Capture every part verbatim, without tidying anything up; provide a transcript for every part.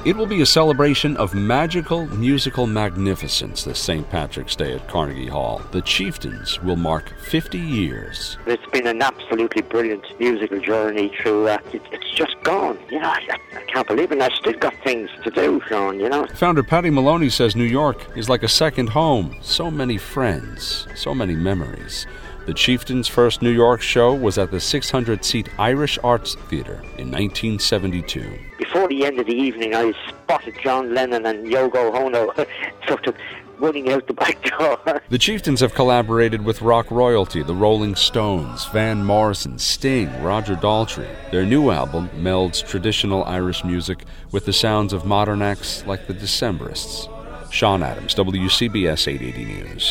It will be a celebration of magical musical magnificence this Saint Patrick's Day at Carnegie Hall. The Chieftains will mark fifty years. It's been an absolutely brilliant musical journey through, uh, it, it's just gone, you know, I, I can't believe it, and I've still got things to do, Sean, you know. Founder Paddy Maloney says New York is like a second home. So many friends, so many memories. The Chieftains' first New York show was at the six hundred seat Irish Arts Theatre in nineteen seventy-two. Before the end of the evening, I spotted John Lennon and Yoko Ono sort of running out the back door. The Chieftains have collaborated with rock royalty, the Rolling Stones, Van Morrison, Sting, Roger Daltrey. Their new album melds traditional Irish music with the sounds of modern acts like the Decemberists. Sean Adams, W C B S eight eighty News.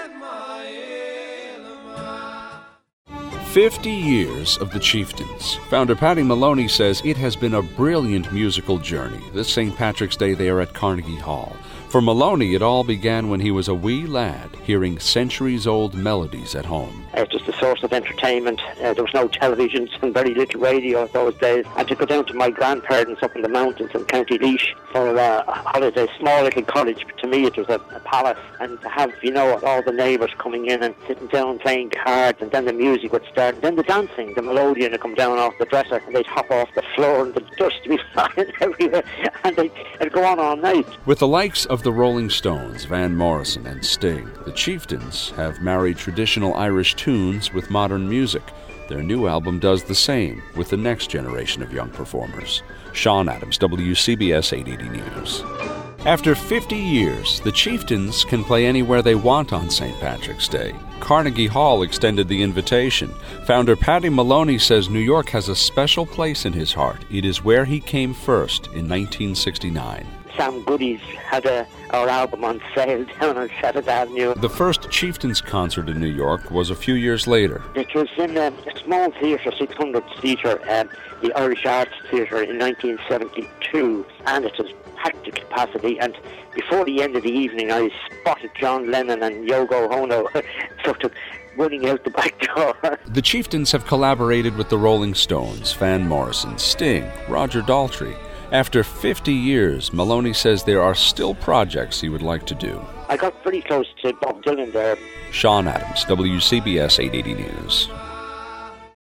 Fifty years of the Chieftains. Founder Paddy Maloney says it has been a brilliant musical journey. This Saint Patrick's Day they are at Carnegie Hall. For Maloney, it all began when he was a wee lad, hearing centuries-old melodies at home. It was just a source of entertainment. Uh, there was no televisions and very little radio those days. I had to go down to my grandparents up in the mountains in County Laois for uh, a holiday, small little cottage. But to me, it was a, a palace. And to have, you know, all the neighbours coming in and sitting down playing cards, and then the music would start, and then the dancing, the melodeon would come down off the dresser, and they'd hop off the floor, and the dust would be flying everywhere, and they'd, it'd go on all night. With the likes of the Rolling Stones, Van Morrison, and Sting, the Chieftains have married traditional Irish tunes with modern music. Their new album does the same with the next generation of young performers. Sean Adams, W C B S eight eighty News. After fifty years, the Chieftains can play anywhere they want on Saint Patrick's Day. Carnegie Hall extended the invitation. Founder Paddy Maloney says New York has a special place in his heart. It is where he came first in nineteen sixty-nine. Sam Goody's had a, our album on sale down on Shattuck Avenue. The first Chieftains concert in New York was a few years later. It was in a, a small theatre, six hundred seater, um, the Irish Arts Theatre in nineteen seventy-two, and it was packed to capacity. And before the end of the evening, I spotted John Lennon and Yoko Ono sort of running out the back door. The Chieftains have collaborated with the Rolling Stones, Van Morrison, Sting, Roger Daltrey. After fifty years, Maloney says there are still projects he would like to do. I got pretty close to Bob Dylan there. Sean Adams, W C B S eight eighty News.